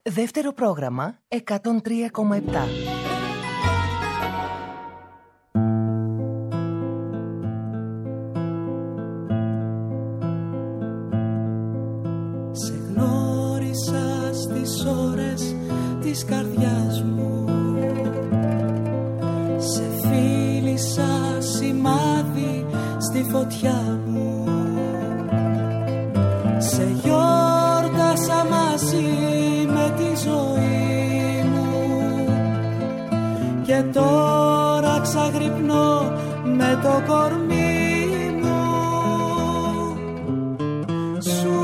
Δεύτερο πρόγραμμα 103,7. Σε γνώρισα στις ώρες της καρδιάς μου, σε φίλησα σημάδι στη φωτιά μου, σε γιόρτασα μαζί με τη ζωή μου και τώρα ξαγρυπνώ με το κορμί μου. Σου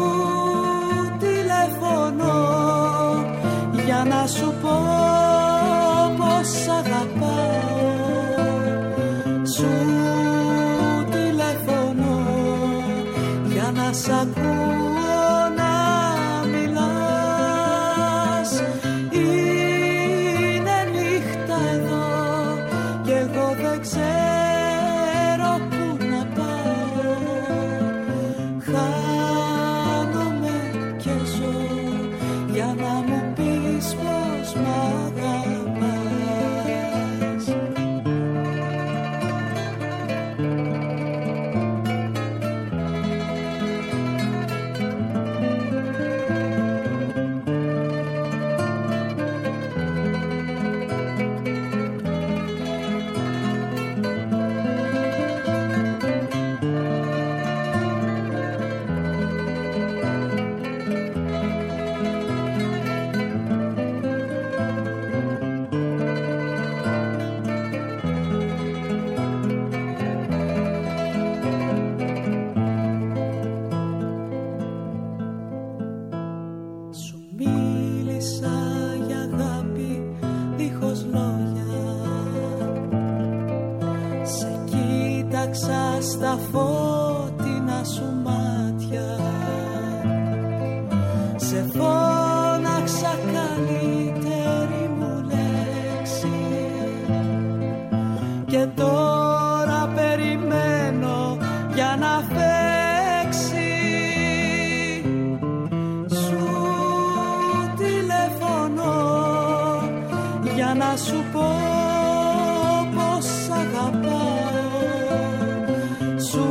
τηλεφωνώ για να σου πω πως αγαπάω. Σου τηλεφωνώ για να σ' ακούω να μιλάς. Είναι νύχτα εδώ κι εγώ δεν ξέρω πού να πάω. Χάνομαι και ζω για να μου πεις πως μ' αγαπάς. Στα φώτινα σου μάτια σε φώναξα καλύτερη μου λέξη και τώρα περιμένω για να φέξει. Σου τηλεφωνώ για να σου πω πως αγαπάω. Σου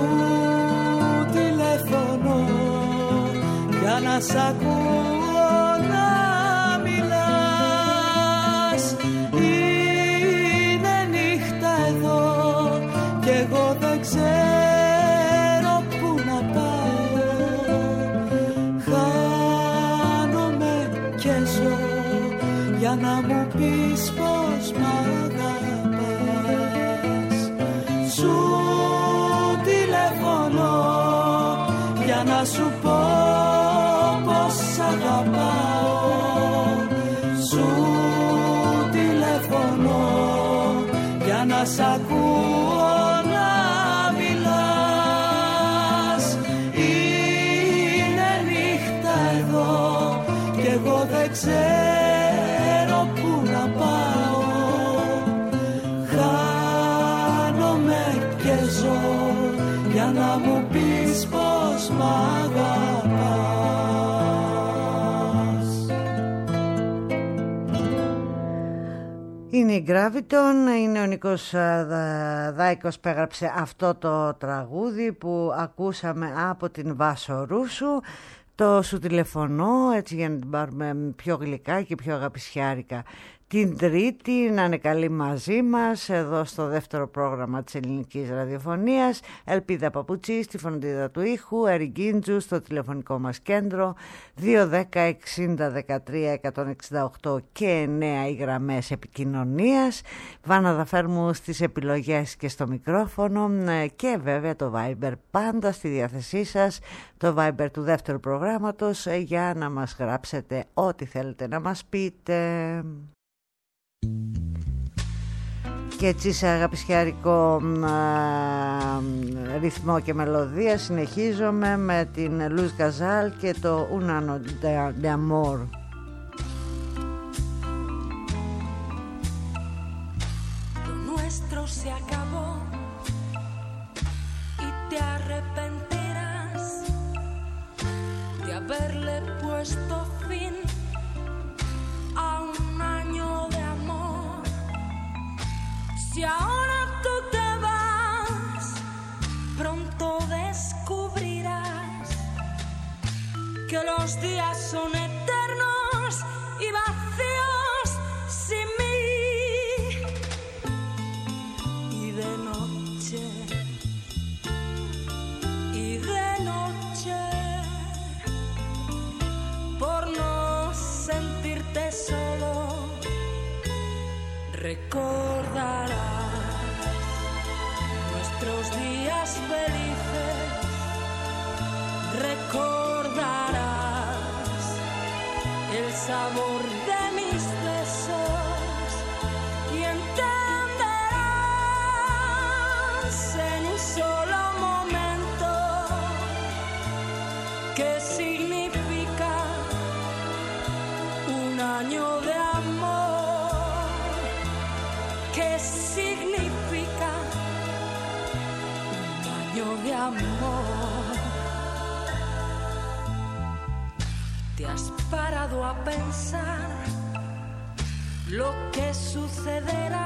τηλεφωνώ για να σ' ακούω να μιλάς. Είναι νύχτα εδώ κι εγώ δεν ξέρω πού να πάω. Χάνομαι και ζω για να μου πεις πως μ' αγαπάς. Σου τηλεφωνώ για να σου πω πως αγαπάω. Σου τηλεφωνώ για να σ' ακούω να μιλάς. Είναι νύχτα εδώ κι εγώ δεν ξέρω πού να πάω. Χάνομαι και ζω για να μου πεις πως μ' αγαπάς. Είναι η Graviton, είναι ο Νίκος Δάικος που έγραψε αυτό το τραγούδι που ακούσαμε από την Βάσο Ρούσου. Το Σου τηλεφωνώ, έτσι για να την πάρουμε πιο γλυκά και πιο αγαπησιάρικα. Την Τρίτη να είναι καλή μαζί μας εδώ στο δεύτερο πρόγραμμα της ελληνικής ραδιοφωνίας. Ελπίδα Παπουτσή στη φροντίδα του ήχου, Ερικίντζου στο τηλεφωνικό μας κέντρο, 210 60 13 168 και 9 οι γραμμές επικοινωνίας. Βάνα Δαφέρμου στις επιλογές και στο μικρόφωνο και βέβαια το Viber πάντα στη διάθεσή σας, το Viber του δεύτερου προγράμματος για να μας γράψετε ό,τι θέλετε να μας πείτε. Και έτσι σε αγαπησιάρικο ρυθμό και μελωδία συνεχίζομαι με την Λουίς Γκαζάλ και το Un anno d'amor. Lo nuestro se acabó y te arrepentirás de haberle puesto fin Los días son eternos y vacíos sin mí. Y de noche, por no sentirte solo, recordarás nuestros días felices, recordarás el sabor de mis besos y entenderás en un solo momento qué significa un año de amor, qué significa un año de amor. ¿Te has parado a pensar lo que sucederá?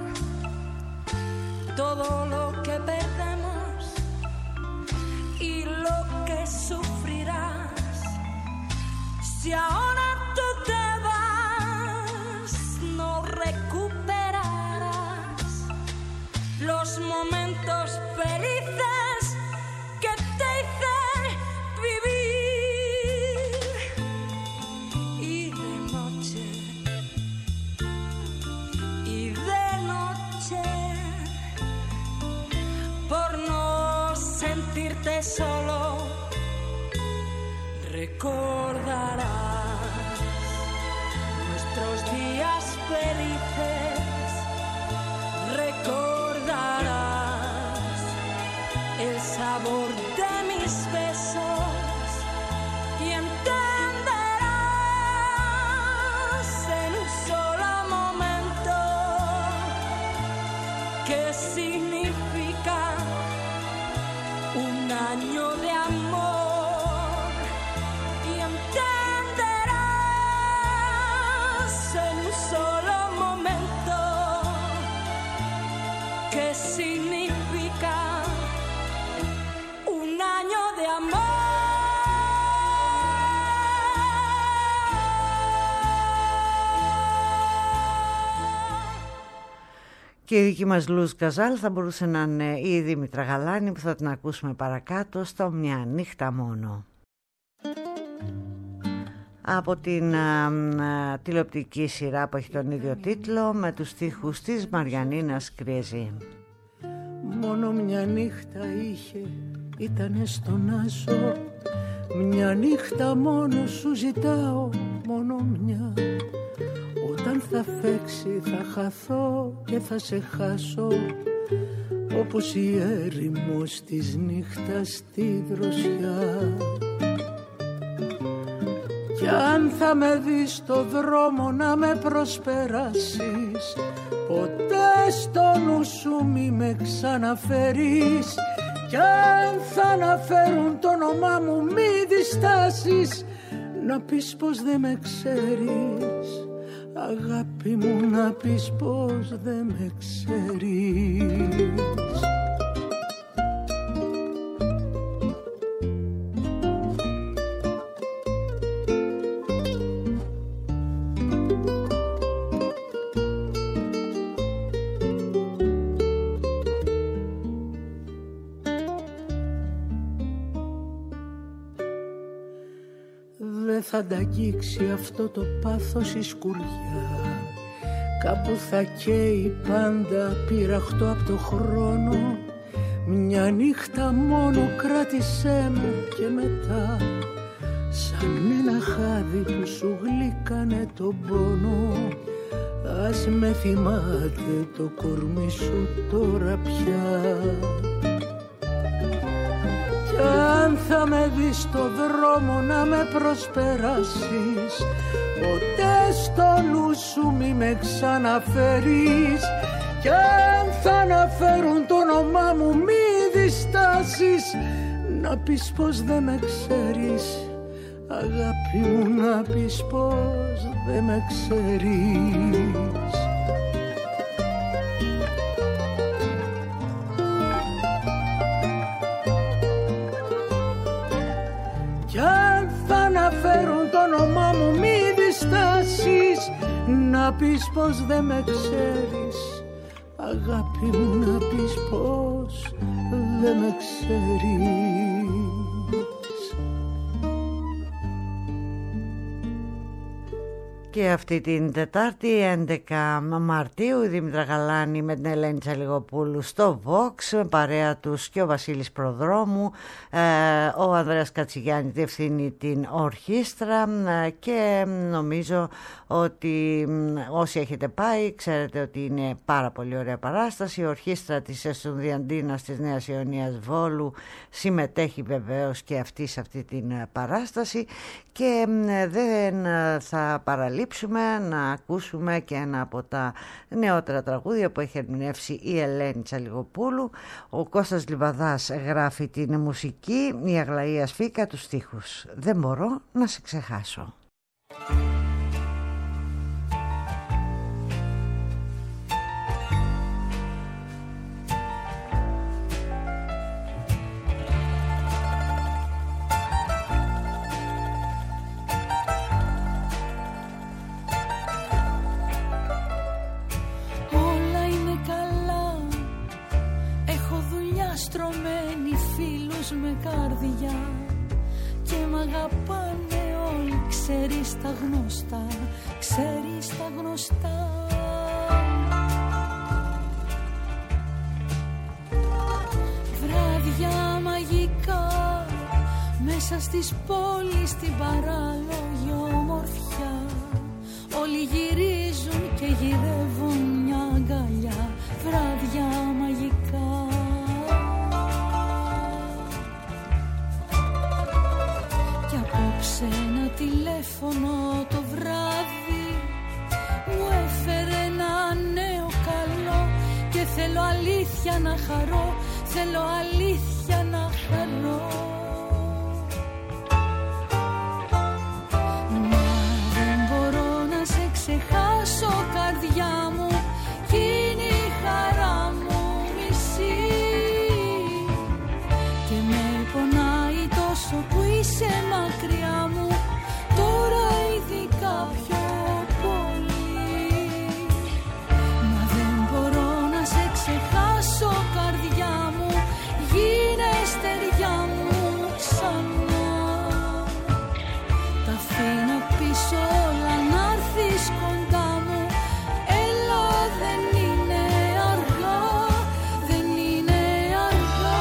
Todo lo que perdemos y lo que sufrirás. Si ahora tú te vas, no recuperarás los momentos felices que te hice vivir. Y de noche, por no sentirte solo, recordarás nuestros días felices, recordarás el sabor de mis besos y entenderás en un solo momento qué significa un año de amor y entenderás en un solo momento qué significa un año de amor. Και η δική μας Λουζ Καζάλ θα μπορούσε να είναι η Δήμητρα Γαλάνη που θα την ακούσουμε παρακάτω στο «Μια νύχτα μόνο». Από την τηλεοπτική σειρά που έχει τον ίδιο τίτλο με τους στίχους της Μαριανίνας Κριεζή. Μόνο μια νύχτα είχε, ήτανε στον άσο. Μια νύχτα μόνο σου ζητάω, μόνο μια. Όταν θα φέξει θα χαθώ και θα σε χάσω, όπως η έρημος της νύχτας στη δροσιά. Κι αν θα με δεις στο δρόμο να με προσπεράσεις, ποτέ στο νου σου μη με ξαναφέρεις. Κι αν θα αναφέρουν το όνομά μου μη διστάσεις, να πεις πως δεν με ξέρεις. Αγάπη μου, να πεις πως δεν με ξέρεις. Δεν θα τα αγγίξει αυτό το πάθος η σκουριά. Κάπου θα καίει πάντα πειραχτό απ' το χρόνο. Μια νύχτα μόνο κράτησέ με και μετά, σαν ένα χάδι που σου γλύκανε τον πόνο, ας με θυμάται το κορμί σου τώρα πια. Κι αν θα με δεις στο δρόμο να με προσπεράσεις, ποτέ στο νου σου μη με ξαναφέρεις. Κι αν θα αναφέρουν το όνομά μου μη διστάσεις, να πεις πως δεν με ξέρεις. Αγάπη μου, να πεις πως δεν με ξέρεις. Κι αν θα αναφέρουν να πεις πως δεν με ξέρεις, αγάπη μου να πεις πως δεν με ξέρεις. Και αυτή την Τετάρτη 11 Μαρτίου η Δήμητρα Γαλάνη με την Ελένη Τσαλιγοπούλου στο Vox, παρέα τους και ο Βασίλης Προδρόμου, ο Ανδρέας Κατσιγιάννη διευθύνει την ορχήστρα και νομίζω ότι όσοι έχετε πάει ξέρετε ότι είναι πάρα πολύ ωραία παράσταση. Η ορχήστρα της Εστουνδιαντίνας της Νέας Ιωνίας Βόλου συμμετέχει βεβαίως και αυτή σε αυτή την παράσταση και δεν θα παραλείψουμε να ακούσουμε και ένα από τα νεότερα τραγούδια που έχει ερμηνεύσει η Ελένη Τσαλιγοπούλου. Ο Κώστας Λιβαδάς γράφει την μουσική, η Αγλαία Σφίκα τους στίχους. Δεν μπορώ να σε ξεχάσω. Στρωμένοι φίλους με καρδιά και μ' αγαπάνε όλοι, ξέρεις τα γνωστά, ξέρεις τα γνωστά. Βράδια μαγικά μέσα στις πόλεις, στην παράλογη ομορφιά, όλοι γυρίζουν και γυρεύουν μια αγκαλιά. Βράδια μαγικά. Σε ένα τηλέφωνο το βράδυ μου έφερε ένα νέο καλό και θέλω αλήθεια να χαρώ, θέλω αλήθεια να χαρώ. Μα δεν μπορώ να σε ξεχάσω, καρδιά μου, κι είναι η χαρά μου μισή και με πονάει τόσο που είσαι μακριά μου, τώρα ειδικά πιο πολύ. Μα δεν μπορώ να σε ξεχάσω, καρδιά μου, γίνε στεριά μου ξανά. Τα αφήνω πίσω όλα, να'ρθεις κοντά μου, έλα, δεν είναι αργά, δεν είναι αργά.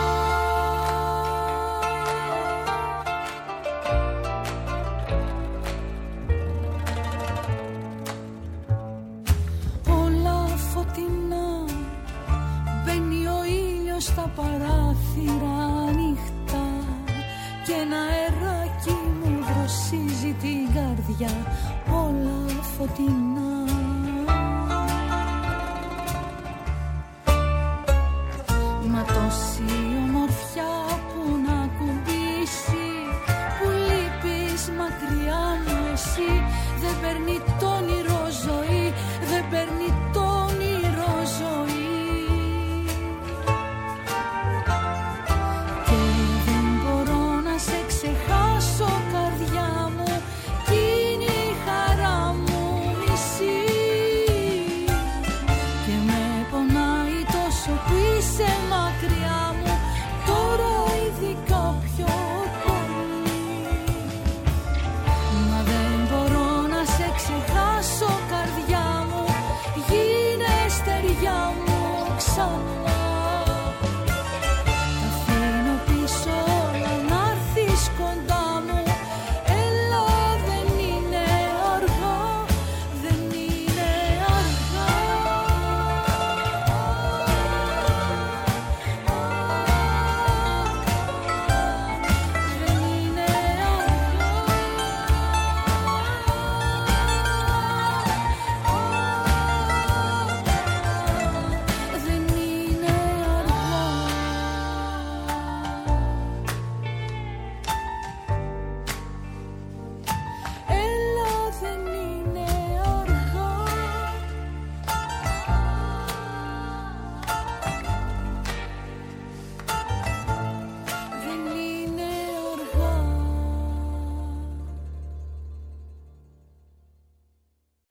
Στα παράθυρα ανοιχτά και ένα αεράκι μου δροσίζει την καρδιά, όλα φωτεινά. Μα τόση ομορφιά που να κουμπίσει, που λείπεις μακριά μου εσύ, δεν παίρνει το όνειρο ζωή, δεν παίρνει το όνειρο ζωή. Ξεχάσω, καρδιά μου, κι είναι η χαρά μου μισή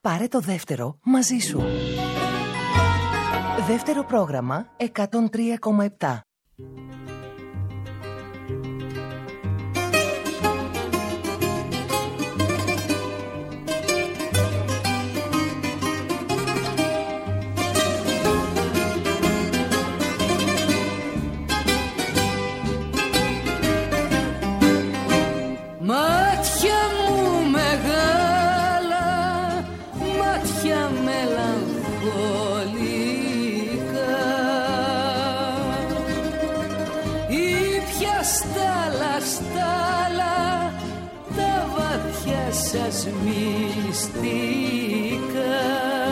Πάρε το δεύτερο μαζί σου. Δεύτερο πρόγραμμα 103,7. Μάτια μου μεγάλα, μάτια μελαγχολικά, ήπια στάλα, τα βαθιά σας μυστικά.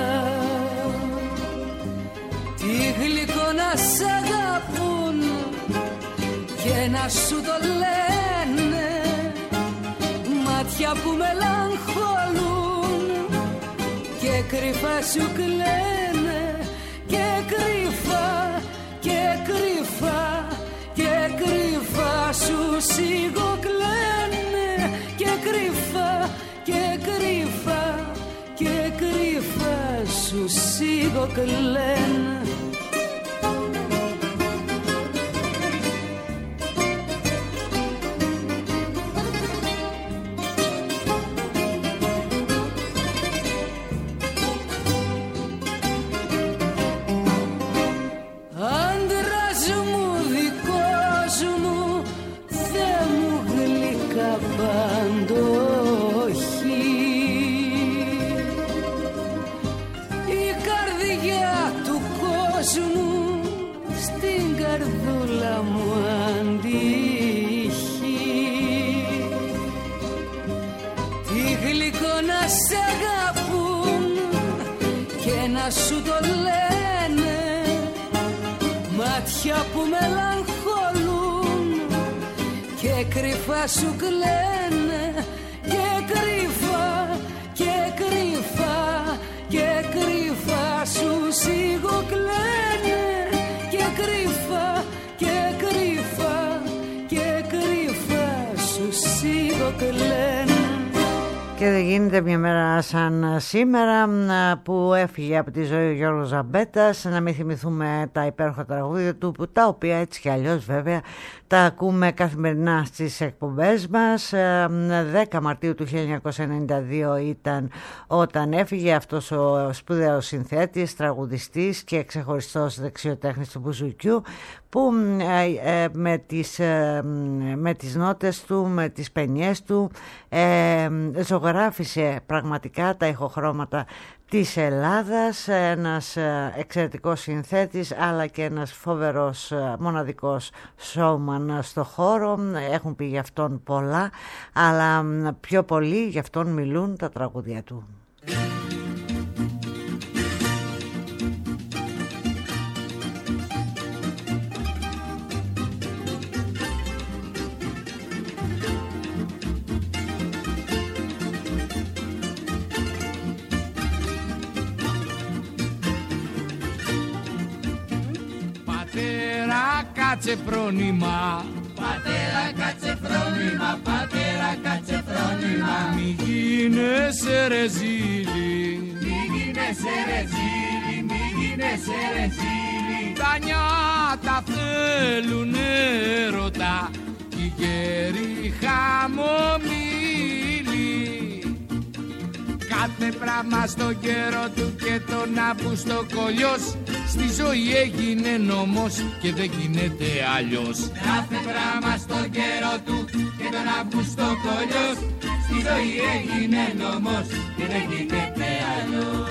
Τι γλυκό να σ' αγαπούν και να σου το λένε, μάτια που μελαγχολούν και κρυφά σου κλαίνε, και κρυφά, και κρυφά, και κρυφά σου σιγοκλαίνε, και κρυφά, και κρυφά, και κρυφά σου σιγοκλαίνε. Σου το λένε, μάτια που μελαγχολούν και κρυφά σου κλαίνε, και κρυφά, και κρυφά, και κρυφά σου σιγοκλαίνε, και κρυφά, και κρυφά, και κρυφά σου σιγοκλαίνε. Και δεν γίνεται μια μέρα σαν σήμερα που έφυγε από τη ζωή ο Γιώργος Ζαμπέτας να μην θυμηθούμε τα υπέροχα τραγούδια του, που τα οποία έτσι κι αλλιώς βέβαια τα ακούμε καθημερινά στις εκπομπές μας. 10 Μαρτίου του 1992 ήταν όταν έφυγε αυτός ο σπουδαίος συνθέτης, τραγουδιστής και ξεχωριστός δεξιοτέχνης του μπουζουκιού, που με τις νότες του, με τις πενιές του ζωγράφισε πραγματικά τα ηχοχρώματα της Ελλάδας. Ένας εξαιρετικός συνθέτης αλλά και ένας φοβερός μοναδικός showman στο χώρο. Έχουν πει γι' αυτόν πολλά, αλλά πιο πολύ γι' αυτόν μιλούν τα τραγούδια του. Κάτσε φρόνημα, πατέρα κάτσε φρόνημα, πατέρα κάτσε φρόνημα. Μη γίνεσαι ρεζίλη, μη γίνεσαι ρεζίλη, μη γίνεσαι ρεζίλη. Τα νιάτα θέλουν έρωτα κι οι γέροι χαμομήλοι. Κάθε πράγμα στον καιρό του και τον Αύγουστο κολλιός, στη ζωή έγινε νόμος και δεν γίνεται αλλιώς. Κάθε πράγμα στον καιρό του και τον Αύγουστο κολλιός, στη ζωή έγινε νόμος και δεν γίνεται αλλιώς.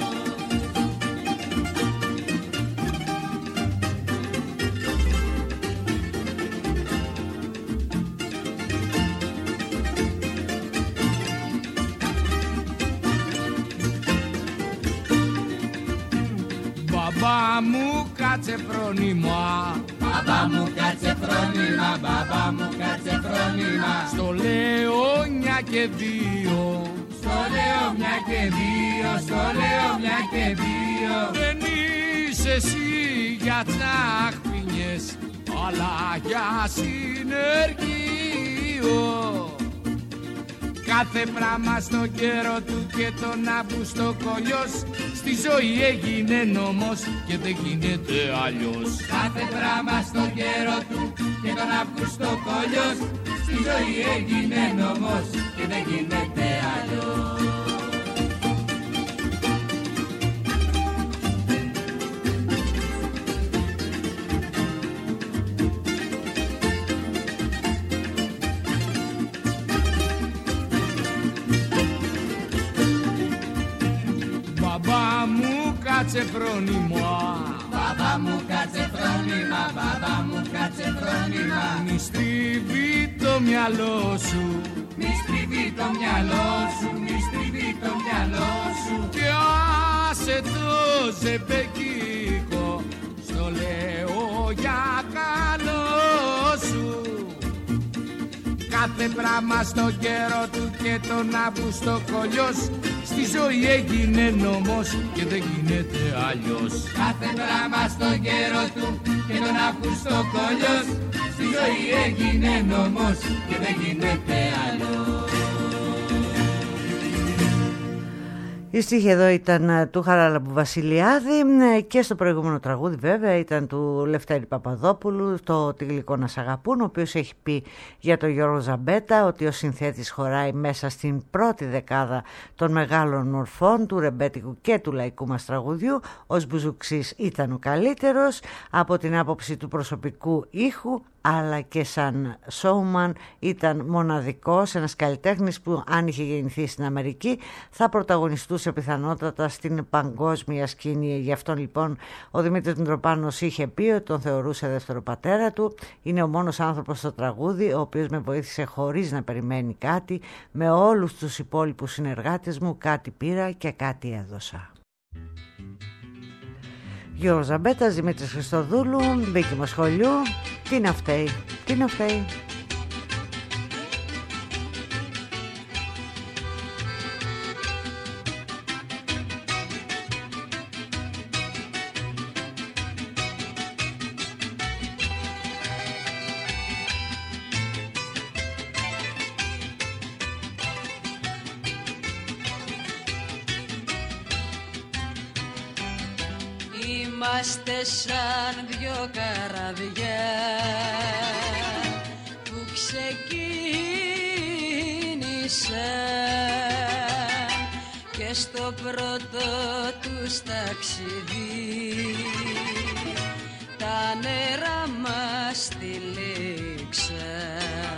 Μπαμπά μου κάτσε φρόνημα, μπαμπά μου κάτσε φρόνημα, μπαμπά μου κάτσε φρόνημα. Στο λέω μια και δύο, στο λέω μια και δύο, στο λέω μια και δύο. Δεν είσαι εσύ για τσαχπινιές, αλλά για συνεργείο. Κάθε πράγμα στο καιρό του και τον Αύγουστο κολλιός στη ζωή έγινε νόμος και δεν γίνεται αλλιώς. Κάθε πράγμα στο καιρό του και τον Αύγουστο κολλιός στη ζωή έγινε νόμος και δεν γίνεται αλλιώς. Μπαμπά μου κάτσε φρόνημα, μπαμπά μου κάτσε φρόνημα, μπαμπά μου κάτσε φρόνημα. μη στριβεί το μυαλό σου, μη στριβεί το μυαλό σου, μη στριβεί το μυαλό σου. και άσε το ζεμπεκίκο, στο λέω για καλό σου. Κάθε πράγμα στο καιρό του και τον Αύγουστο κολλιός στη ζωή έγινε νόμος και δεν γίνεται αλλιώς. Κάθε πράγμα στο καιρό του και τον Αύγουστο κολλιός στη ζωή έγινε νόμος και δεν γίνεται αλλιώς. Η στίχη εδώ ήταν του Χαράλαμπου Βασιλιάδη και στο προηγούμενο τραγούδι βέβαια ήταν του Λευτέρη Παπαδόπουλου, το «Τι γλυκό να σ' αγαπούν», ο οποίος έχει πει για τον Γιώργο Ζαμπέτα ότι ο συνθέτης χωράει μέσα στην πρώτη δεκάδα των μεγάλων μορφών του ρεμπέτικου και του λαϊκού μας τραγουδιού. Ως μπουζουξής ήταν ο καλύτερος από την άποψη του προσωπικού ήχου, αλλά και σαν showman ήταν μοναδικός, ένας καλλιτέχνης που αν είχε γεννηθεί στην Αμερική θα πρωταγωνιστούσε πιθανότατα στην παγκόσμια σκηνή. Γι' αυτόν λοιπόν ο Δημήτρης Μητροπάνος είχε πει ότι τον θεωρούσε δεύτερο πατέρα του. Είναι ο μόνος άνθρωπος στο τραγούδι ο οποίος με βοήθησε χωρίς να περιμένει κάτι. Με όλους τους υπόλοιπους συνεργάτες μου κάτι πήρα και κάτι έδωσα. Γιώργος Ζαμπέτας, Δημήτρης Χριστοδούλου, Βίκη Μοσχολιού. Τι να φταίει, τι να φταίει. Είμαστε σαν δυο καραβιά που ξεκίνησαν και στο πρώτο τους ταξίδι τα νερά μας τυλίξαν.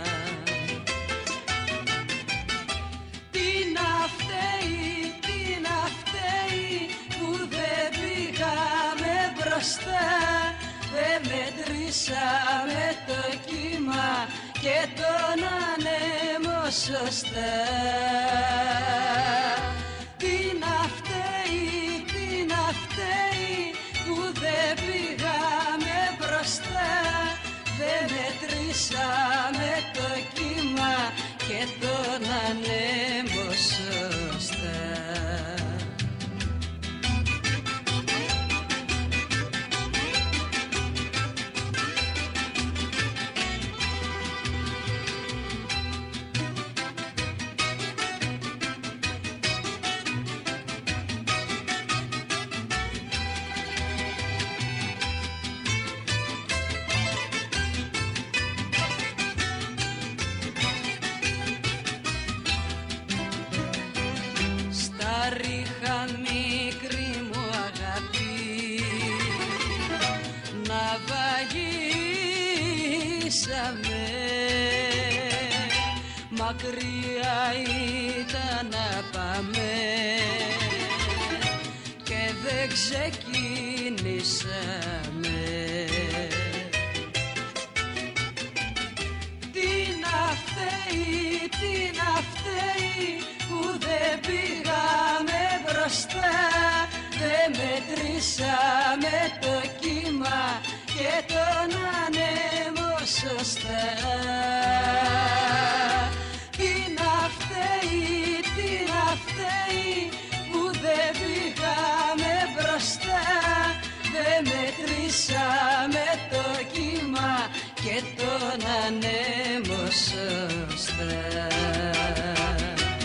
Τι να φταίει, τι να φταίει που δεν πήγαμε μπροστά, δεν μετρήσαμε το κύμα και τον ανέμο σωστά. Τι να φταίει, τι να φταίει που δεν πήγαμε μπροστά, δεν μετρήσαμε το κύμα και τον ανέμο σωστά. Μακριά ήταν να πάμε και δεν ξεκινήσαμε. Τι να φταίει, τι να φταίει που δεν πήγαμε μπροστά, δεν μετρήσαμε το κύμα και τον ανέμο σωστά. Τι να φταίει που δεν πήγαμε μπροστά, δεν μετρήσαμε το κύμα και τον ανέμο σωστά.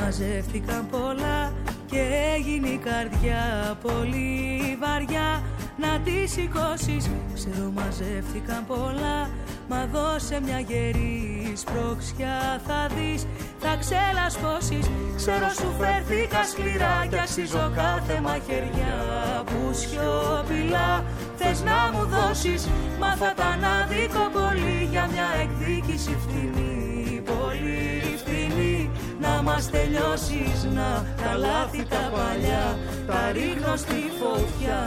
μαζεύτηκαν πολλά και έγινε η καρδιά πολύ βαριά. Να τη σηκώσεις, ξέρω μαζεύτηκαν πολλά, μα δώσε μια γερή σπρώξια θα δεις, θα ξελασπώσεις. Ξέρω σου φέρθηκα σκληρά κι αξίζω κάθε μαχαιριά που σιωπηλά θες να μου δώσεις. Μα θα ήταν άδικο πολύ για μια εκδίκηση φτηνή, πολύ φτηνή. Να μας τελειώσεις, να τα λάθη τα παλιά τα ρίχνω στη φωτιά.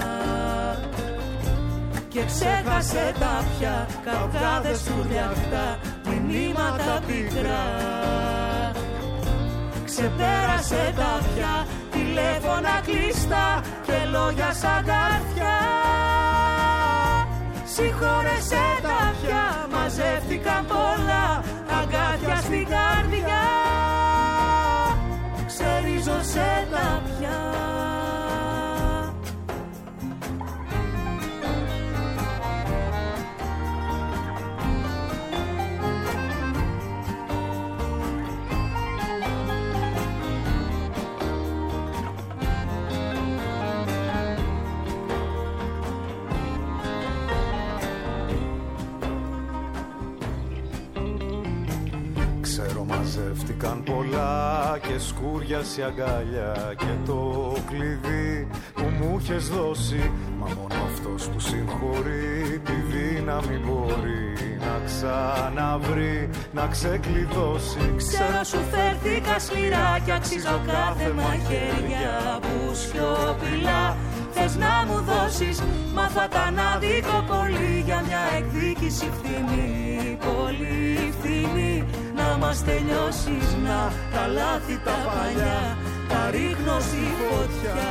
Και ξέχασε τα πια καυγάδες τουρλιαχτά, μηνύματα πικρά. Ξεπέρασε τα πια τηλέφωνα κλειστά και λόγια σαν καρδιά. Συγχώρεσε τα πια, μαζεύτηκαν πολλά αγκάθια στην καρδιά. Ξερίζωσε τα πια. Μαζεύτηκαν πολλά και σκούριασε η αγκάλια και το κλειδί που μου είχες δώσει. Μα μόνο αυτός που συγχωρεί τη δύναμη μπορεί να ξαναβρει, να ξεκλειδώσει. Ξέρω σου φέρθηκα σκληρά κι αξίζω κάθε μαχαιριά που σιωπηλά θες να μου δώσεις. Μα θα ήταν άδικο πολύ για μια εκδίκηση φθηνή, πολύ φθηνή. Να μας τελειώσεις, να τα λάθη τα παλιά τα ρίχνω στη φωτιά.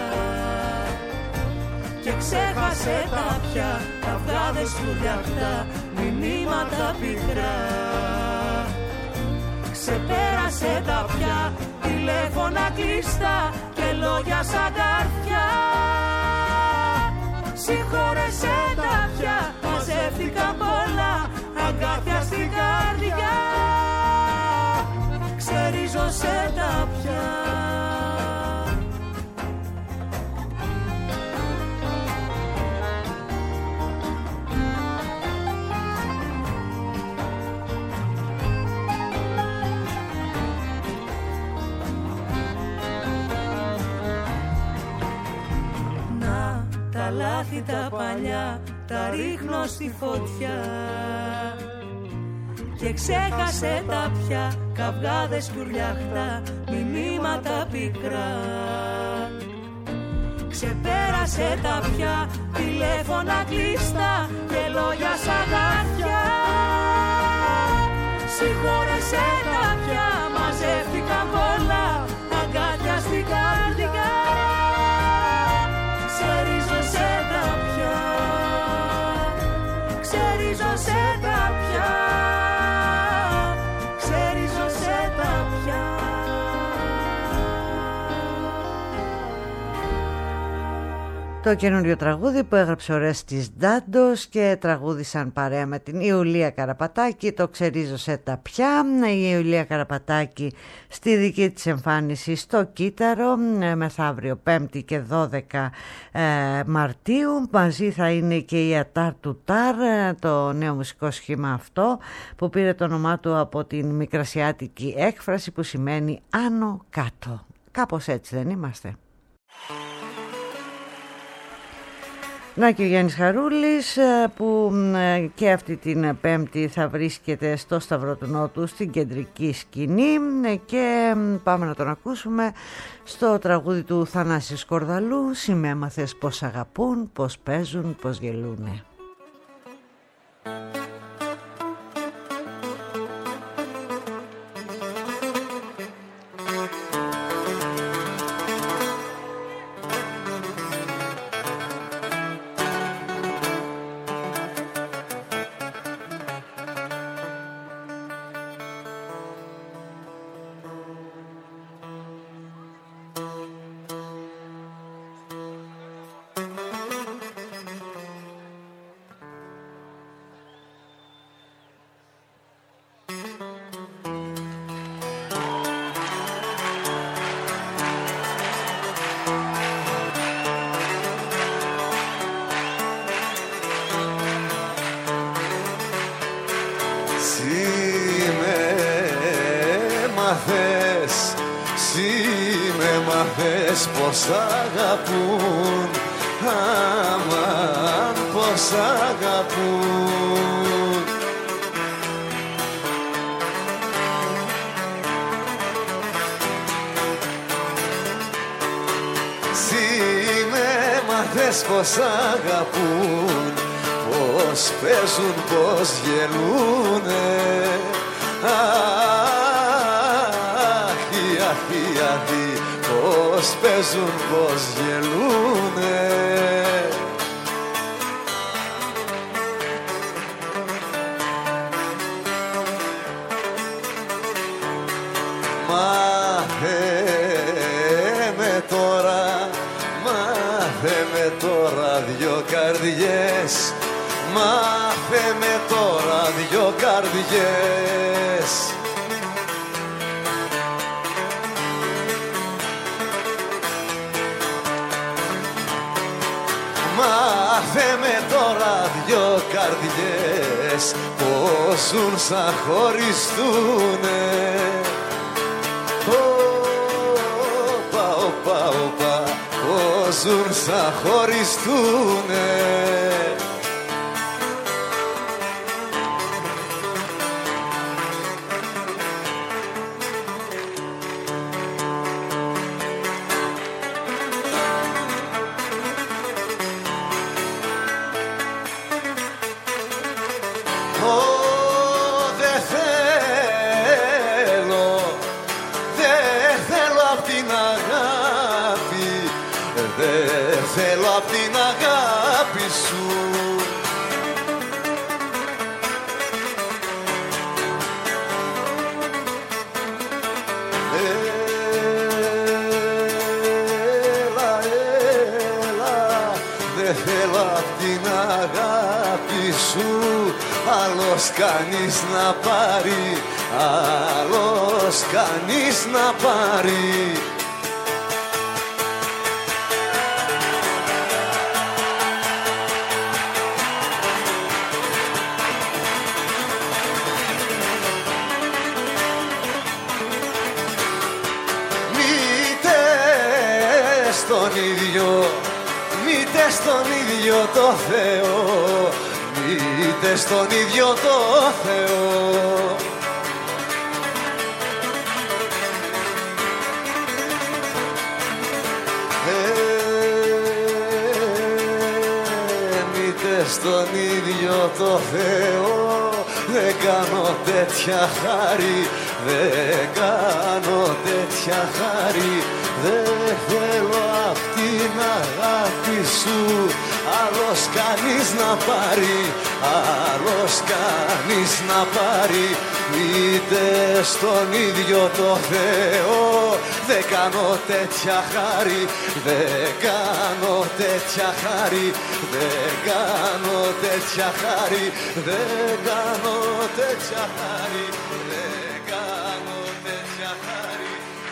Και ξέχασε τα πια καυγάδες τουρλιαχτά, μηνύματα πικρά. Ξεπέρασε τα πια τηλέφωνα κλειστά και λόγια σαν καρδιά. Συγχώρεσε τα πια, μαζεύτηκαν πολλά αγκάθια στην καρδιά. Ξερίζωσε τα πια. Να τα λάθη τα παλιά τα ρίχνω στη φωτιά. Και ξέχασε τα πια καυγάδες τουρλιαχτά, μηνύματα πικρά. Ξεπέρασε τα πια τηλέφωνα κλειστά και λόγια σαν καρδιά. Συγχώρεσε τα πια, μαζεύτηκαν πολλά αγκάθια στην καρδιά. Ξερίζωσε τα πια, ξερίζωσε τα πια. Το καινούριο τραγούδι που έγραψε ο Ρέστης Ντάντος και τραγούδισαν παρέα με την Ιουλία Καραπατάκη, το ξερίζωσε τα πια. Η Ιουλία Καραπατάκη στη δική της εμφάνιση στο Κύτταρο μεθαύριο 5η και 12 Μαρτίου. Μαζί θα είναι και η Ατάρ του Τάρ, το νέο μουσικό σχήμα αυτό που πήρε το όνομά του από την μικρασιάτικη έκφραση που σημαίνει άνω κάτω. Κάπως έτσι δεν είμαστε? Να και ο Γιάννης Χαρούλης που και αυτή την Πέμπτη θα βρίσκεται στο Σταυρό του Νότου στην κεντρική σκηνή και πάμε να τον ακούσουμε στο τραγούδι του Θανάση Σκορδαλού «Συμμέμαθες πως αγαπούν, πως παίζουν, πως γελούνε». μάθες πως αγαπούν, αμάν πως αγαπούν. Ζήνε μάθες πως αγαπούν, πως παίζουν, πως γελούνε. Αχι, αχι, αχι, πως παίζουν, πως γελούνε. Μάθε με τώρα, μάθε με τώρα δυο καρδιές, μάθε με τώρα δυο καρδιές. Μάθε με τώρα δυο καρδιές, πως ζουν σαν χωριστούνε. Όπα, όπα, όπα, πως ζουν σαν χωριστούνε. Θέλω απ' την αγάπη σου. Έλα, έλα, δεν θέλω απ' την αγάπη σου. Άλλος κανείς να πάρει, άλλος κανείς να πάρει. Μήτε στον ίδιο το Θεό, μήτε στον ίδιο το Θεό. Μήτε στον ίδιο το Θεό, δεν κάνω τέτοια χάρη, δεν κάνω τέτοια χάρη. Δεν θέλω απ' την αγάπη σου άλλος κανείς να πάρει, άλλος κανείς να πάρει. Είτε στον ίδιο το Θεό, δεν κάνω τέτοια χάρη, δεν κάνω τέτοια χάρη, δεν κάνω τέτοια χάρη, δεν κάνω τέτοια χάρη, δεν κάνω τέτοια χάρη.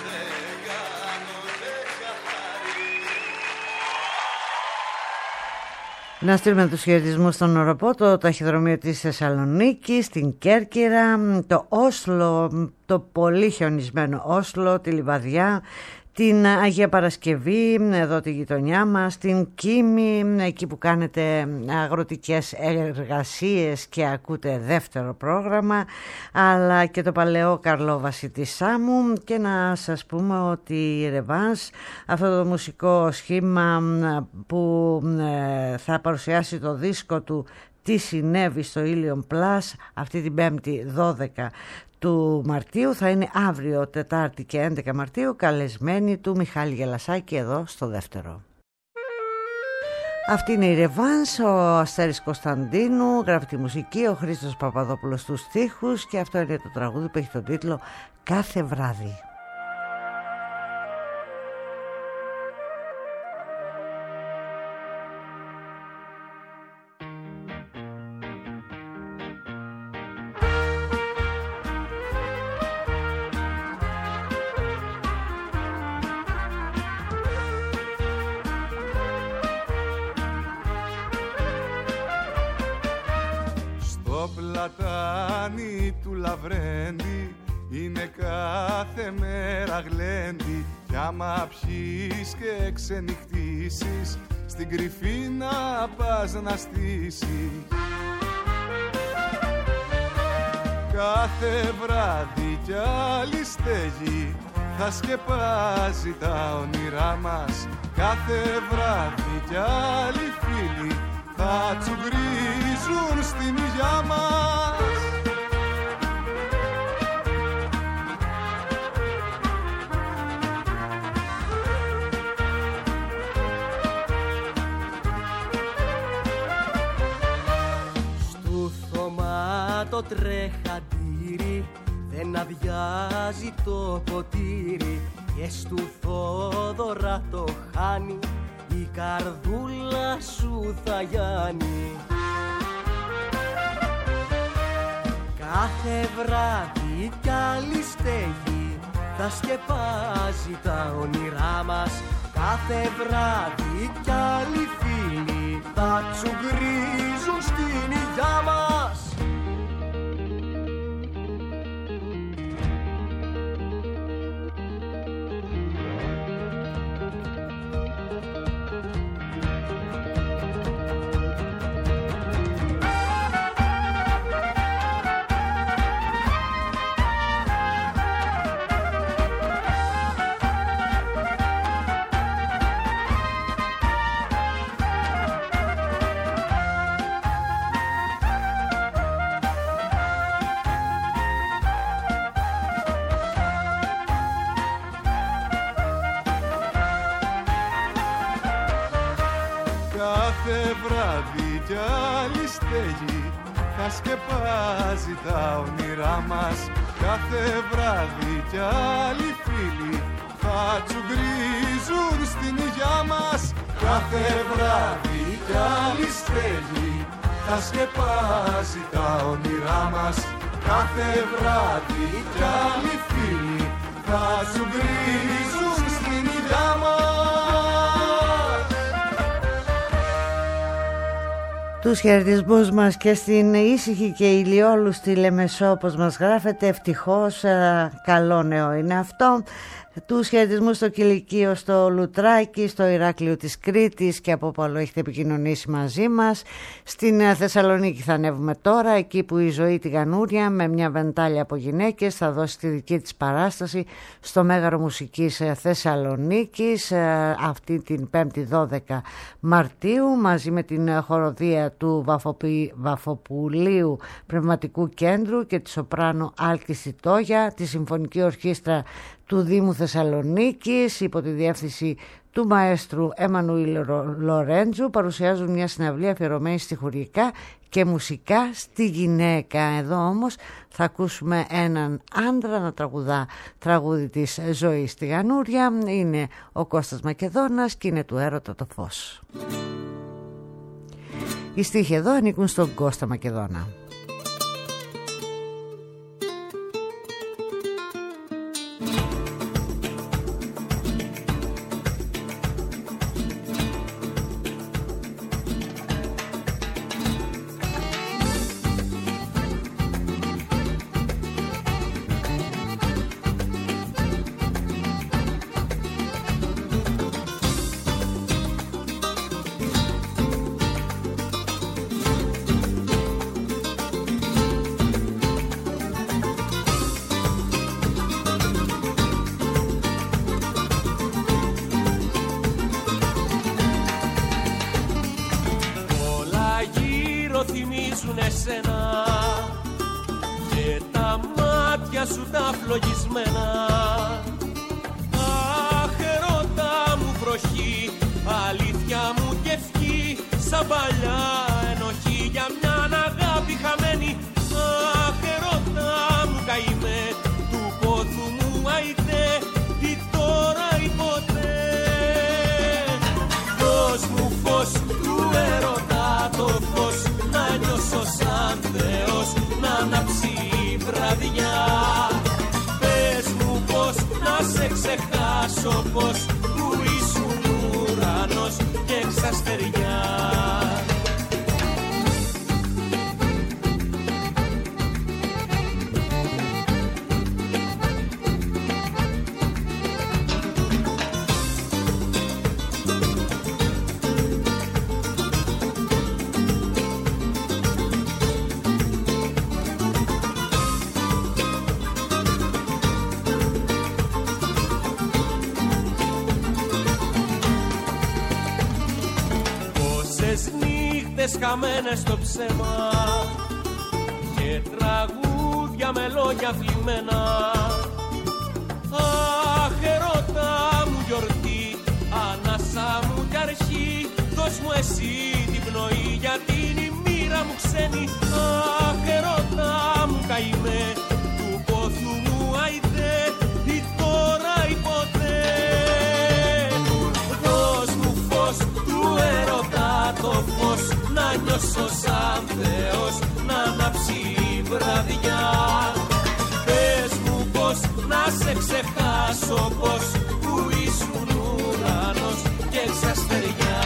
Να στείλουμε τους χαιρετισμούς στον Οροπό, το ταχυδρομείο της Θεσσαλονίκης, στην Κέρκυρα, το Όσλο, το πολύ χιονισμένο Όσλο, τη Λιβαδιά, την Αγία Παρασκευή, εδώ τη γειτονιά μας, την Κίμη, εκεί που κάνετε αγροτικές εργασίες και ακούτε δεύτερο πρόγραμμα, αλλά και το παλαιό Καρλόβαση της Σάμου. Και να σας πούμε ότι η Ρεβάνς, αυτό το μουσικό σχήμα που θα παρουσιάσει το δίσκο του «Τι συνέβη» στο Ilion Plus αυτή την 5η 12 του Μαρτίου, θα είναι αύριο Τετάρτη και 11 Μαρτίου καλεσμένη του Μιχάλη Γελασάκη εδώ στο δεύτερο. Αυτή είναι η Ρεβάνς, ο Αστέρης Κωνσταντίνου γράφει τη μουσική, ο Χρήστος Παπαδόπουλος τους στίχους και αυτό είναι το τραγούδι που έχει τον τίτλο «Κάθε βράδυ». Πλατάνι του Λαβρέντη είναι κάθε μέρα γλέντι. Κι άμα πιείς και ξενυχτήσεις, στην κρυφή να πας να στήσεις. Κάθε βράδυ κι άλλη στέγη θα σκεπάζει τα όνειρά μας. Κάθε βράδυ κι άλλοι φίλοι θα τσουγκρίζουν στην υγειά μας. Το τρεχαντήρι δεν αδειάζει το ποτήρι και στου Θόδωρα το χάνει η καρδούλα σου θα γιάνει. Κάθε βράδυ κι άλλη στέγη θα σκεπάζει τα όνειρά μας. Κάθε βράδυ κι άλλοι φίλοι θα τσουγκρίζουν στην υγειά μας. Κάθε βράδυ κι άλλη στέγη θα σκεπάζει τα όνειρά μας. Κάθε βράδυ κι άλλοι φίλοι θα τσουγκρίζουν στην υγειά μας. Κάθε βράδυ κι άλλη στέγη θα σκεπάζει τα όνειρά μας. Κάθε βράδυ κι άλλοι φίλοι θα τσουγκρίζουν στην υγειά μας. Τους χαιρετισμούς μας και στην ήσυχη και ηλιόλουστη Λεμεσό, όπως μας γράφετε, ευτυχώς καλό νέο είναι αυτό. Τους χαιρετισμούς στο Κιλικείο, στο Λουτράκι, στο Ηράκλειο της Κρήτης και από όπου άλλο έχετε επικοινωνήσει μαζί μας. Στην Θεσσαλονίκη θα ανέβουμε τώρα, εκεί που η Ζωή Τηγανούρια με μια βεντάλια από γυναίκες θα δώσει τη δική της παράσταση στο Μέγαρο Μουσικής Θεσσαλονίκης αυτή την 5η 12 Μαρτίου, μαζί με την χοροδία του Βαφοπουλίου Πνευματικού Κέντρου και τη σοπράνο Άλκη Σιτόγια, τη Συμφωνική Ορχήστρα του Δήμου Θεσσαλονίκης υπό τη διεύθυνση του μαέστρου Εμμανουήλ Λορέντζου. Παρουσιάζουν μια συναυλία αφιερωμένη στιχουργικά και μουσικά στη γυναίκα. Εδώ όμως θα ακούσουμε έναν άντρα να τραγουδά τραγούδι της Ζωής Τηγανούρια. Είναι ο Κώστας Μακεδόνας και είναι του Έρωτα το φως. Οι στίχοι εδώ ανήκουν στον Κώστα Μακεδόνα. Και τα μάτια σου τα φλογισμένα. Αχ, ερώτα μου βροχή, αλήθεια μου και ευχή, σαν παλιά ενοχή για μιαν αγάπη χαμένη. Αχ, ερώτα μου καημέ, του πόθου μου αϊτέ, ή τώρα ή ποτέ. Δώσ' μου φως του ερώτα το φως, να νιώσω σαν Θεός, να ανάψει η βραδιά. Πες μου πως να σε ξεχάσω, πως που ήσουν ουρανός και ξαστεριά. χαμένες στο ψέμα και τραγούδια με λόγια θλιμμένα. Αχ, ερώτα μου γιορτή, ανάσα μου κι αρχή, δώσ' μου εσύ την πνοή γιατί είναι η μοίρα μου ξένη. Αχ, ερώτα μου καημέ, του πόθου μου αηδέ, ή τώρα ή ποτέ. Δώσ' μου φως του ερώτα το φως, να νιώσω σαν Θεός, να ανάψει η βραδιά. Πες μου πως να σε ξεχάσω, πως που ήσουν ουρανός και εξαστεριά.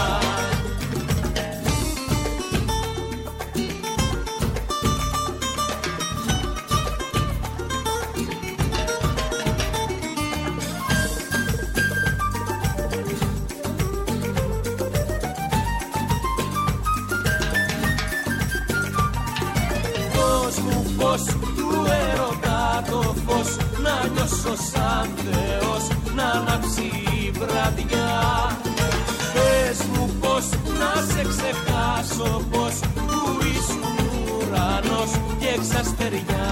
Του έρωτα το φως, να νιώσω σαν Θεός, να ανάψει η βραδιά. Πες μου πως να σε ξεχάσω, πως που ήσουν ουρανός και εξαστεριά.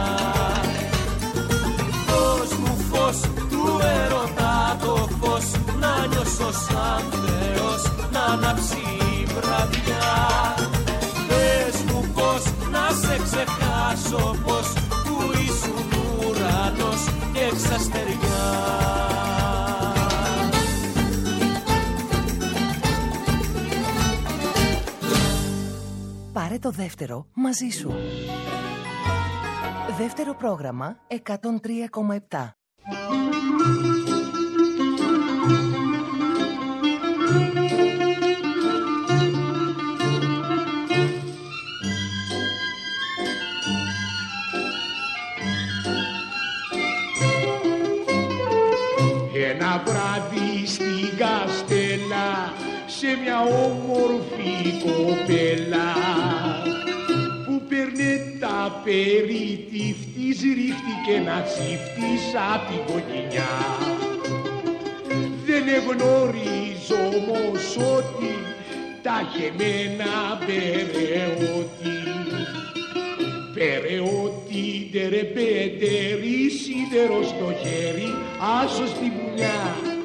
Δώσ' μου φως του έρωτα το φως, να νιώσω σαν Θεός, να ανάψει η βραδιά. Πες μου πως να σε ξεχάσω, πως που ήσουν ουρανός και εξαστεριά. Πάρε το δεύτερο μαζί σου. Δεύτερο πρόγραμμα 103,7. Ένα βράδυ στην Καστέλα, σε μια όμορφη κοπέλα που παίρνε τα περιτύφτης, ρίχτηκε να τσίφτης απ' την κοκκινιά. Δεν εγνωρίζω όμως ότι τα χεμένα περαιότη, περαιότη ντερεπέντερη, σίδερο στο χέρι, άσο στη μουνιά.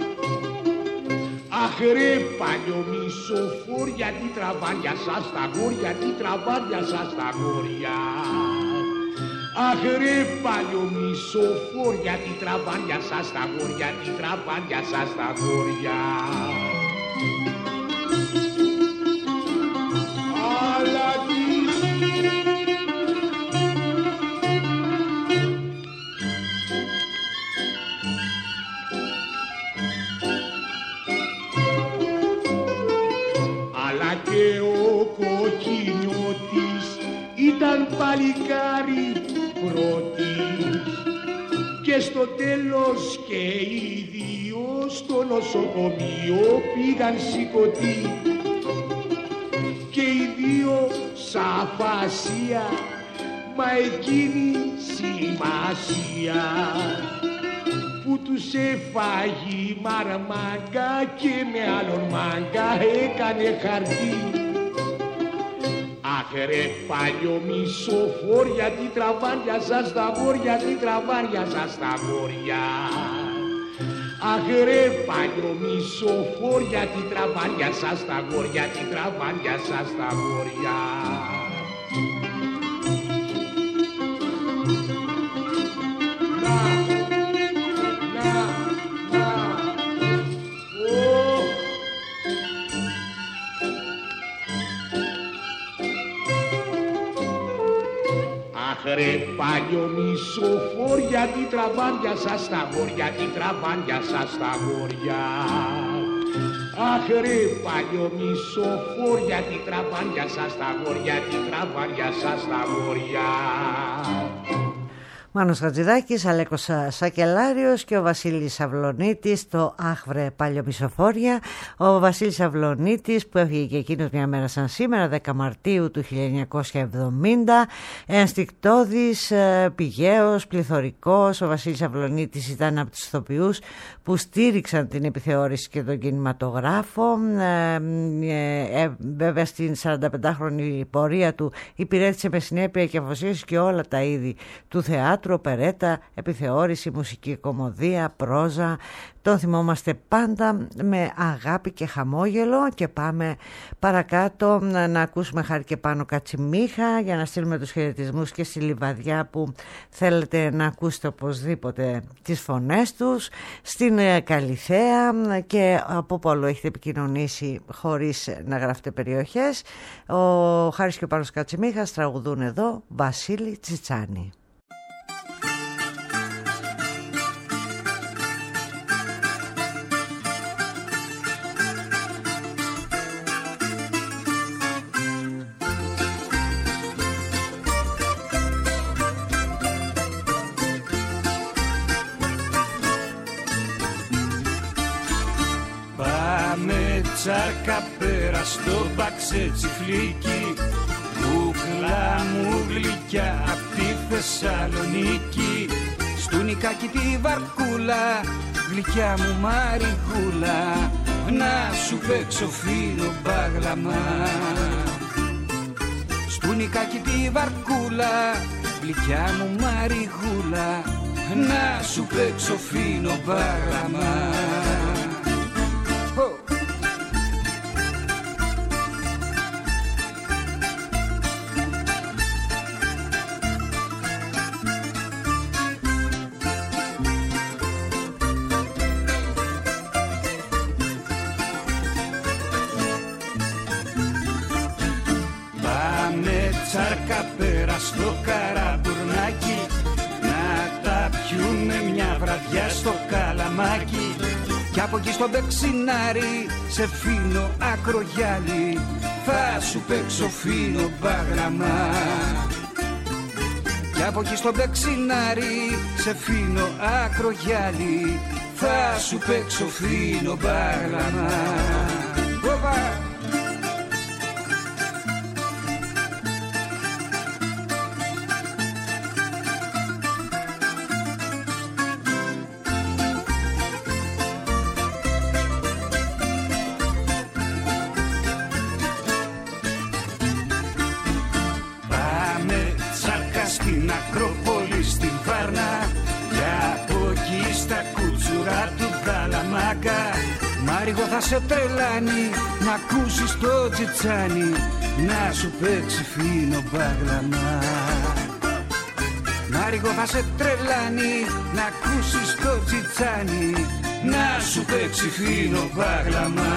Αχ ρε παλιομισοφόρ, γιατί τραβάρια σας τα γόρια, τι τραβάρια σας τα γόρια. Αχ ρε παλιομισοφόρ, γιατί τραβάρια σας τα γόρια, τι τραβάρια σας τα γόρια. Παλικάρι πρώτης και στο τέλος και οι δύο στο νοσοκομείο πήγαν σηκωτοί και οι δύο σαφασία, μα εκείνη σημασία που τους έφαγε η μαρμάγκα και με άλλον μάγκα έκανε χαρτί. Αχ ρε παλιομισοφόρ, γιατί τραβάρια σας τα γόρια, τι τραβάρια σας τα γόρια. Αχ ρε παλιομισοφόρ, γιατί τραβάρια σας τα γόρια, τι τραβάρια σας τα γόρια. Ρε παλιομισοφόρ, γιατί τραβάρια σας τα γόρια, τι τραβάρια σας τα γόρια. Αχ ρε παλιομισοφόρ, γιατί τραβάρια σας τα γόρια, τι τραβάρια σας τα γόρια. Μάνος Χατζηδάκης, Αλέκος Σακελάριος και ο Βασίλης Αυλωνίτης, το Άχβρε Παλιομισοφόρια. Ο Βασίλης Αυλωνίτης που έφυγε και εκείνος μια μέρα σαν σήμερα, 10 Μαρτίου του 1970, ενστικτώδης, πηγαίος, πληθωρικός. Ο Βασίλης Αυλωνίτης ήταν από τους ηθοποιούς που στήριξαν την επιθεώρηση και τον κινηματογράφο. Βέβαια στην 45χρονη πορεία του υπηρέτησε με συνέπεια και αφοσίωση και όλα τα είδη του θεάτρου, οπερέτα, επιθεώρηση, μουσική κωμωδία, πρόζα. Τον θυμόμαστε πάντα με αγάπη και χαμόγελο. Και πάμε παρακάτω να ακούσουμε Χάρη και Πάνο Κατσιμίχα για να στείλουμε τους χαιρετισμούς και στη Λιβαδιά που θέλετε να ακούσετε οπωσδήποτε τις φωνές τους, στην Καλιθέα και από που άλλο έχετε επικοινωνήσει χωρίς να γράφετε περιοχές. Ο Χάρης και ο Πάνος Κατσιμίχας τραγουδούν εδώ Βασίλη Τσιτσάνη. Τσάρκα πέρα στο μπαξέ τσιφλίκι, κούκλα μου γλυκιά απ' τη Θεσσαλονίκη. Στου νικάκι τη βαρκούλα, γλυκιά μου μαριγούλα, να σου παίξω φίνο μπάγλαμα. Στου νικάκι τη βαρκούλα, γλυκιά μου μαριγούλα, να σου παίξω φίνο μπάγλαμα. Τσάρκα πέρα στο Καραμπουρνάκι, να τα πιούμε μια βραδιά στο Καλαμάκι. Κι από εκεί στο Μπεξινάρι, σε φίνο ακρογιάλι, θα σου παίξω φίνο μπάγλαμα. Κι από εκεί στο Μπεξινάρι, σε φίνο ακρογιάλι, θα σου παίξω φίνο μπάγλαμα. Στην Ακρόπολη, στην Βάρνα, και από εκεί στα κούτσουρα του Καλαμάκα. Μάριγο θα σε τρελάνει να ακούσεις το τσιτσάνι, να σου παίξει φίνο μπάγλαμα. Μάριγο θα σε τρελάνει να ακούσεις το τσιτσάνι, να σου παίξει φίνο μπάγλαμα.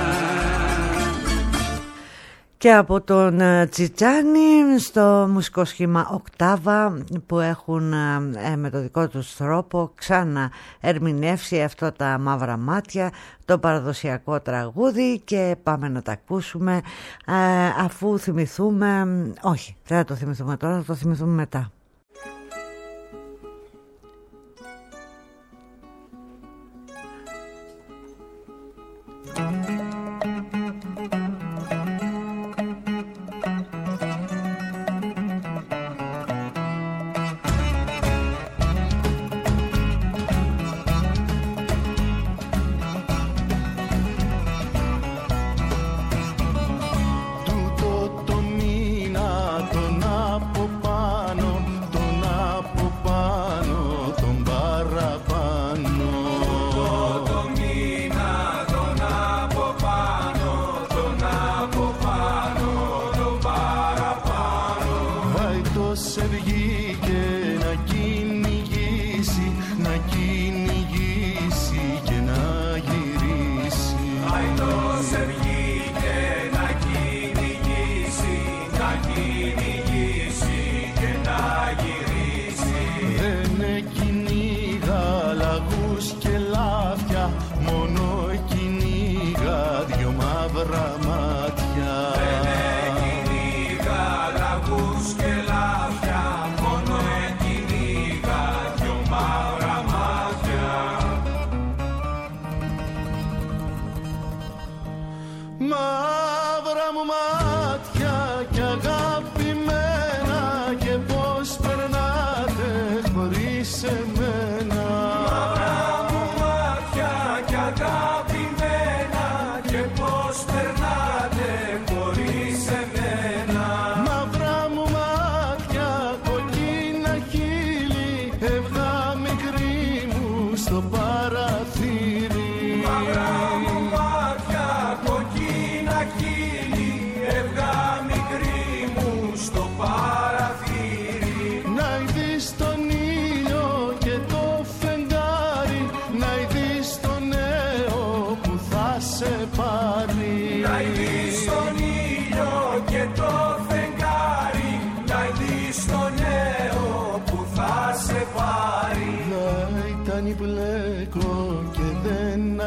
Και από τον Τσιτσάνι στο μουσικό σχήμα Οκτάβα που έχουν με το δικό τους τρόπο ξανά ερμηνεύσει αυτό τα μαύρα μάτια, το παραδοσιακό τραγούδι, και πάμε να τα ακούσουμε αφού θυμηθούμε, όχι δεν θα το θυμηθούμε τώρα, θα το θυμηθούμε μετά. κυνήγα, λαγούς και λάθια, μόνο κυνήγα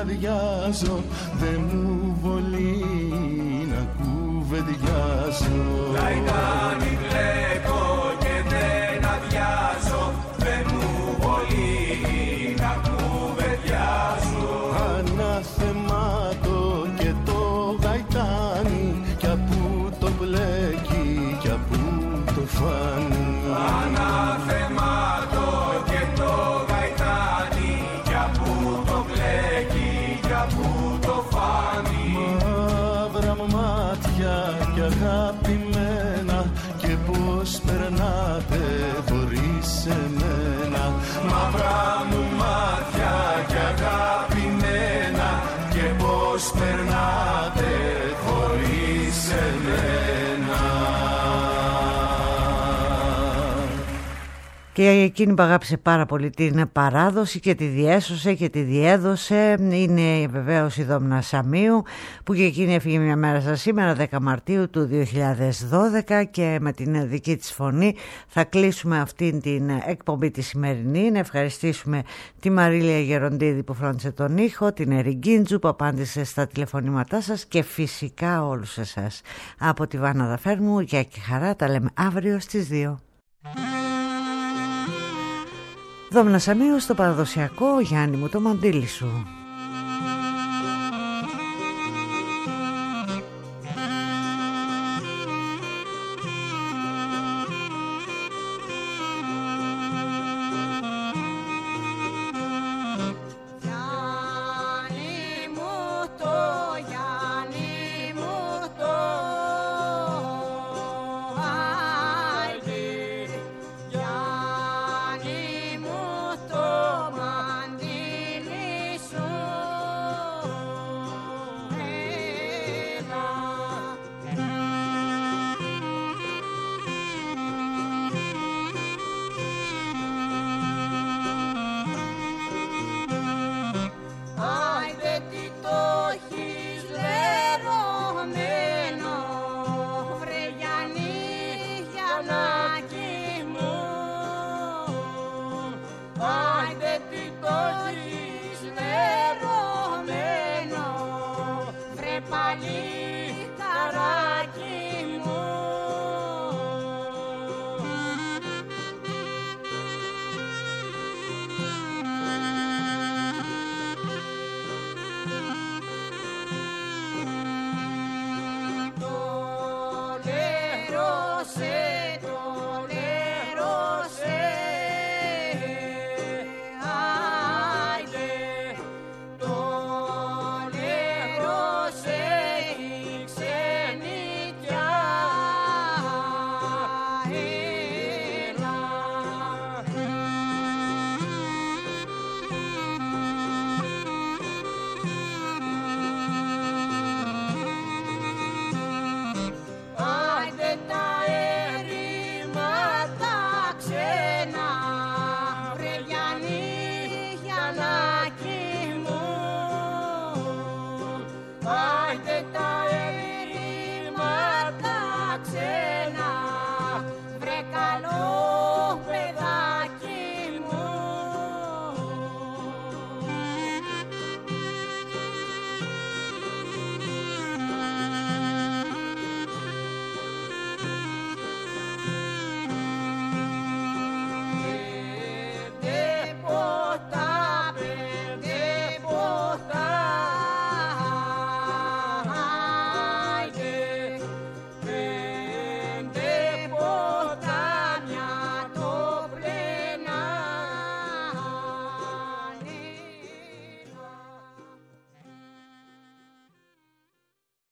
βραδιάζω, δεν μου βολεί να κουβεντιάζω. Καϊτάνι βλέπω και δεν αδειάζω, δεν μου βολεί να κουβεντιάζω. Αναθεμάτω και το γαϊτάνι, κι απού το μπλέκει κι απού το φάνει. Αναθεμάτω και το γαϊτάνι, κι απού το μπλέκει κι απού το φάνει. Μαύρα μάτια κι αγαπημένα, και πώς περνάτε χωρίς εμένα. Μαύρα μου μάτια κι αγαπημένα, και πώς περνάτε χωρίς εμένα. Και εκείνη που αγάπησε πάρα πολύ την παράδοση και τη διέσωσε και τη διέδωσε είναι βεβαίως η Δόμνα Σαμίου, που και εκείνη έφυγε μια μέρα σαν σήμερα, 10 Μαρτίου του 2012, και με την δική της φωνή θα κλείσουμε αυτήν την εκπομπή τη σημερινή. Να ευχαριστήσουμε τη Μαρίλια Γεροντίδη που φρόντισε τον ήχο, την Εριγκίντζου που απάντησε στα τηλεφωνήματά σας, και φυσικά όλους εσάς. Από τη Βάνα Δαφέρμου, γεια και χαρά, τα λέμε αύριο στις 2. Δόμνα Σαμίου στο παραδοσιακό Γιάννη μου το μαντίλι σου. να